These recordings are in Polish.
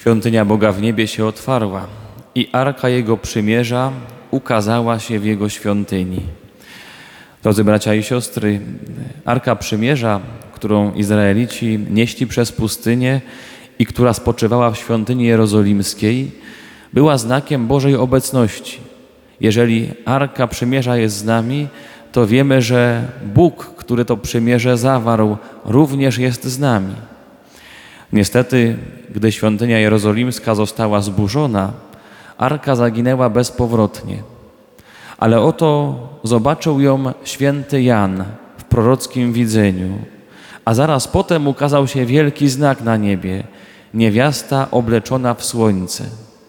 Świątynia Boga w niebie się otwarła i Arka Jego Przymierza ukazała się w Jego świątyni. Drodzy bracia i siostry, Arka Przymierza, którą Izraelici nieśli przez pustynię i która spoczywała w świątyni jerozolimskiej, była znakiem Bożej obecności. Jeżeli Arka Przymierza jest z nami, to wiemy, że Bóg, który to przymierze zawarł, również jest z nami. Niestety, gdy świątynia jerozolimska została zburzona, Arka zaginęła bezpowrotnie. Ale oto zobaczył ją święty Jan w prorockim widzeniu, a zaraz potem ukazał się wielki znak na niebie, niewiasta obleczona w słońce.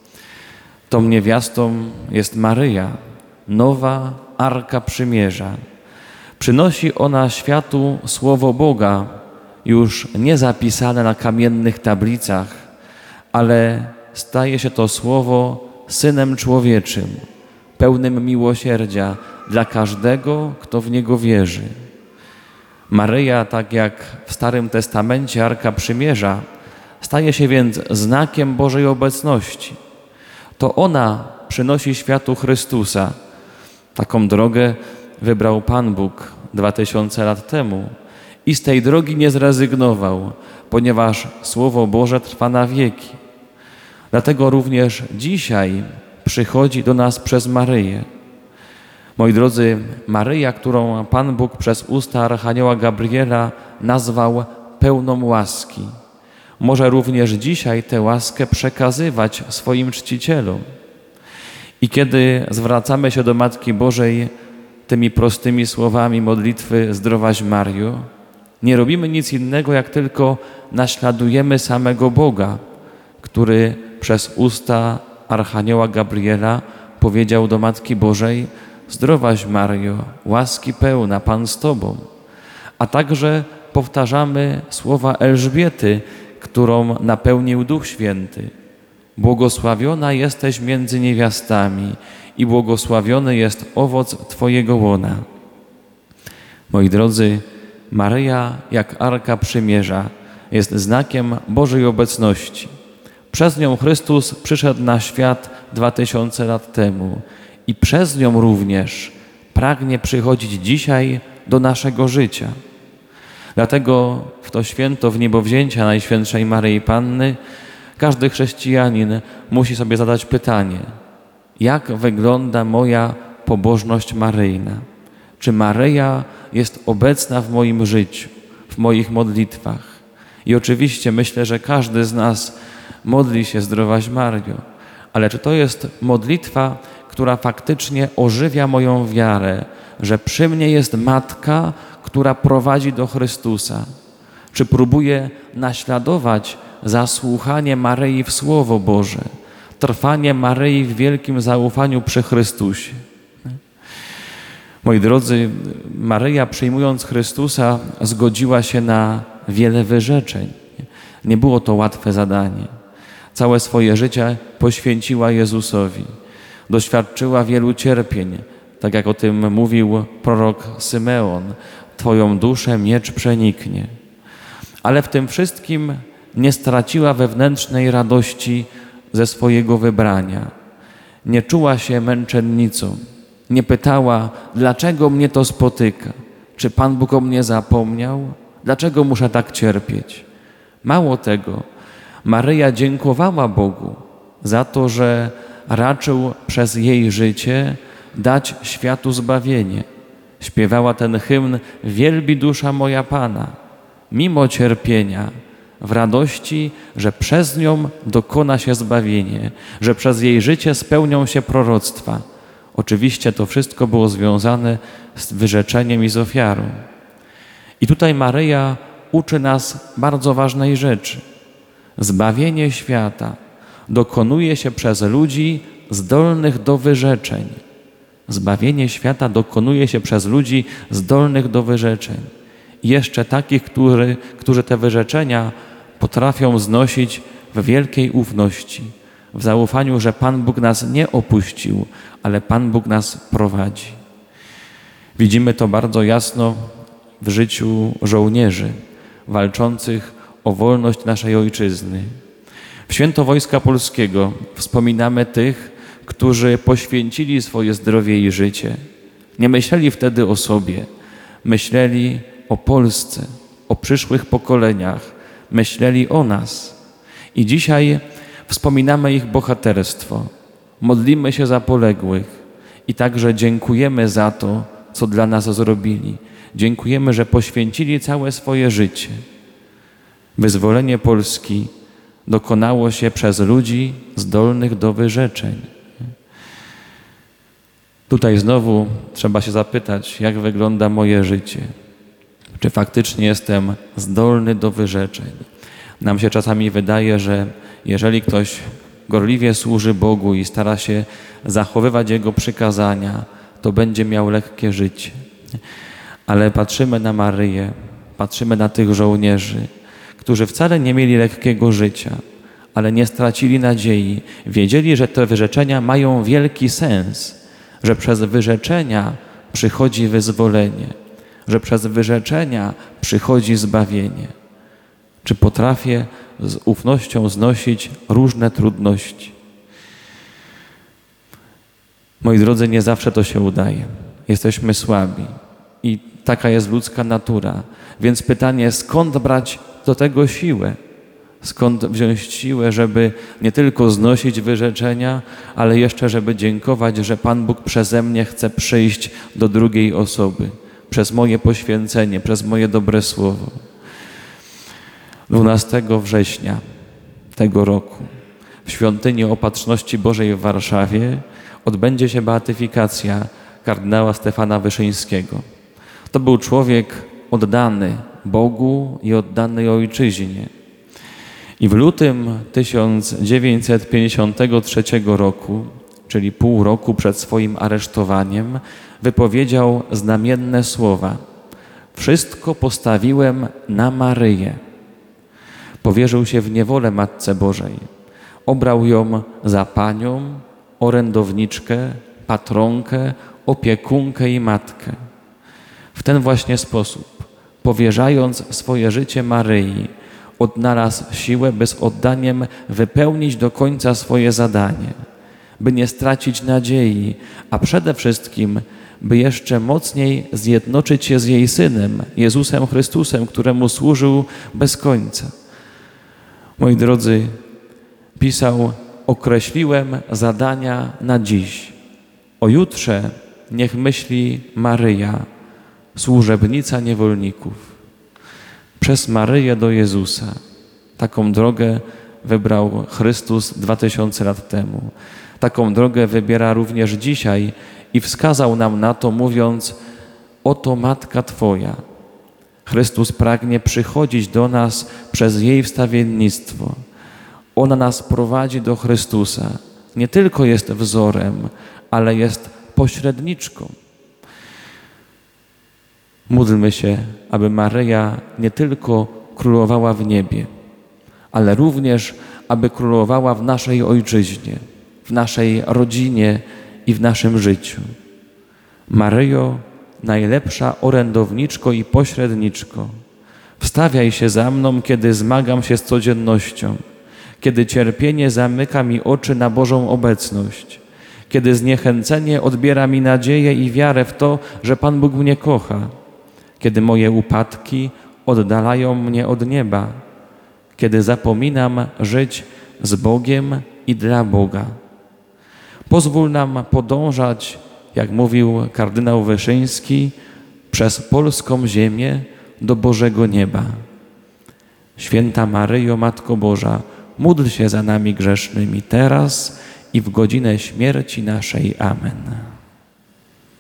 Tą niewiastą jest Maryja, nowa Arka Przymierza. Przynosi ona światu Słowo Boga, już nie zapisane na kamiennych tablicach, ale staje się to Słowo Synem Człowieczym, pełnym miłosierdzia dla każdego, kto w Niego wierzy. Maryja, tak jak w Starym Testamencie Arka Przymierza, staje się więc znakiem Bożej obecności. To ona przynosi światu Chrystusa. Taką drogę wybrał Pan Bóg 2000 lat temu i z tej drogi nie zrezygnował, ponieważ Słowo Boże trwa na wieki. Dlatego również dzisiaj przychodzi do nas przez Maryję. Moi drodzy, Maryja, którą Pan Bóg przez usta Archanioła Gabriela nazwał pełną łaski, może również dzisiaj tę łaskę przekazywać swoim czcicielom. I kiedy zwracamy się do Matki Bożej tymi prostymi słowami modlitwy Zdrowaś Maryjo, nie robimy nic innego, jak tylko naśladujemy samego Boga, który przez usta Archanioła Gabriela powiedział do Matki Bożej: Zdrowaś Maryjo, łaski pełna, Pan z Tobą. A także powtarzamy słowa Elżbiety, którą napełnił Duch Święty. Błogosławiona jesteś między niewiastami i błogosławiony jest owoc Twojego łona. Moi drodzy, Maryja, jak Arka Przymierza, jest znakiem Bożej obecności. Przez nią Chrystus przyszedł na świat 2000 lat temu i przez nią również pragnie przychodzić dzisiaj do naszego życia. Dlatego w to święto wniebowzięcia Najświętszej Maryi Panny każdy chrześcijanin musi sobie zadać pytanie: jak wygląda moja pobożność maryjna? Czy Maryja jest obecna w moim życiu, w moich modlitwach? I oczywiście myślę, że każdy z nas modli się Zdrowaś Maryjo, ale czy to jest modlitwa, która faktycznie ożywia moją wiarę, że przy mnie jest Matka, która prowadzi do Chrystusa? Czy próbuję naśladować zasłuchanie Maryi w Słowo Boże, trwanie Maryi w wielkim zaufaniu przy Chrystusie? Moi drodzy, Maryja, przyjmując Chrystusa, zgodziła się na wiele wyrzeczeń. Nie było to łatwe zadanie. Całe swoje życie poświęciła Jezusowi. Doświadczyła wielu cierpień, tak jak o tym mówił prorok Symeon: Twoją duszę miecz przeniknie. Ale w tym wszystkim nie straciła wewnętrznej radości ze swojego wybrania. Nie czuła się męczennicą. Nie pytała, dlaczego mnie to spotyka? Czy Pan Bóg o mnie zapomniał? Dlaczego muszę tak cierpieć? Mało tego, Maryja dziękowała Bogu za to, że raczył przez jej życie dać światu zbawienie. Śpiewała ten hymn: Wielbi dusza moja Pana, mimo cierpienia, w radości, że przez nią dokona się zbawienie, że przez jej życie spełnią się proroctwa. Oczywiście to wszystko było związane z wyrzeczeniem i z ofiarą. I tutaj Maryja uczy nas bardzo ważnej rzeczy. Zbawienie świata dokonuje się przez ludzi zdolnych do wyrzeczeń. Zbawienie świata dokonuje się przez ludzi zdolnych do wyrzeczeń. I jeszcze takich, którzy te wyrzeczenia potrafią znosić w wielkiej ufności, w zaufaniu, że Pan Bóg nas nie opuścił, ale Pan Bóg nas prowadzi. Widzimy to bardzo jasno w życiu żołnierzy walczących o wolność naszej ojczyzny. W Święto Wojska Polskiego wspominamy tych, którzy poświęcili swoje zdrowie i życie. Nie myśleli wtedy o sobie, myśleli o Polsce, o przyszłych pokoleniach, myśleli o nas. I dzisiaj wspominamy ich bohaterstwo, modlimy się za poległych i także dziękujemy za to, co dla nas zrobili. Dziękujemy, że poświęcili całe swoje życie. Wyzwolenie Polski dokonało się przez ludzi zdolnych do wyrzeczeń. Tutaj znowu trzeba się zapytać, jak wygląda moje życie. Czy faktycznie jestem zdolny do wyrzeczeń? Nam się czasami wydaje, że jeżeli ktoś gorliwie służy Bogu i stara się zachowywać Jego przykazania, to będzie miał lekkie życie. Ale patrzymy na Maryję, patrzymy na tych żołnierzy, którzy wcale nie mieli lekkiego życia, ale nie stracili nadziei. Wiedzieli, że te wyrzeczenia mają wielki sens, że przez wyrzeczenia przychodzi wyzwolenie, że przez wyrzeczenia przychodzi zbawienie. Czy potrafię z ufnością znosić różne trudności? Moi drodzy, nie zawsze to się udaje. Jesteśmy słabi i taka jest ludzka natura. Więc pytanie, skąd brać do tego siłę? Skąd wziąć siłę, żeby nie tylko znosić wyrzeczenia, ale jeszcze, żeby dziękować, że Pan Bóg przeze mnie chce przyjść do drugiej osoby, przez moje poświęcenie, przez moje dobre słowo. 12 września tego roku w Świątyni Opatrzności Bożej w Warszawie odbędzie się beatyfikacja kardynała Stefana Wyszyńskiego. To był człowiek oddany Bogu i oddany Ojczyźnie. I w lutym 1953 roku, czyli pół roku przed swoim aresztowaniem, wypowiedział znamienne słowa: wszystko postawiłem na Maryję. Powierzył się w niewolę Matce Bożej. Obrał ją za panią, orędowniczkę, patronkę, opiekunkę i matkę. W ten właśnie sposób, powierzając swoje życie Maryi, odnalazł siłę, by z oddaniem wypełnić do końca swoje zadanie, by nie stracić nadziei, a przede wszystkim, by jeszcze mocniej zjednoczyć się z jej Synem, Jezusem Chrystusem, któremu służył bez końca. Moi drodzy, pisał: określiłem zadania na dziś. O jutrze niech myśli Maryja, służebnica niewolników. Przez Maryję do Jezusa. Taką drogę wybrał Chrystus 2000 lat temu. Taką drogę wybiera również dzisiaj i wskazał nam na to, mówiąc: oto Matka Twoja. Chrystus pragnie przychodzić do nas przez jej wstawiennictwo. Ona nas prowadzi do Chrystusa. Nie tylko jest wzorem, ale jest pośredniczką. Módlmy się, aby Maryja nie tylko królowała w niebie, ale również, aby królowała w naszej ojczyźnie, w naszej rodzinie i w naszym życiu. Maryjo, najlepsza orędowniczko i pośredniczko, wstawiaj się za mną, kiedy zmagam się z codziennością, kiedy cierpienie zamyka mi oczy na Bożą obecność, kiedy zniechęcenie odbiera mi nadzieję i wiarę w to, że Pan Bóg mnie kocha, kiedy moje upadki oddalają mnie od nieba, kiedy zapominam żyć z Bogiem i dla Boga. Pozwól nam podążać, jak mówił kardynał Wyszyński, przez polską ziemię do Bożego nieba. Święta Maryjo, Matko Boża, módl się za nami grzesznymi teraz i w godzinę śmierci naszej. Amen.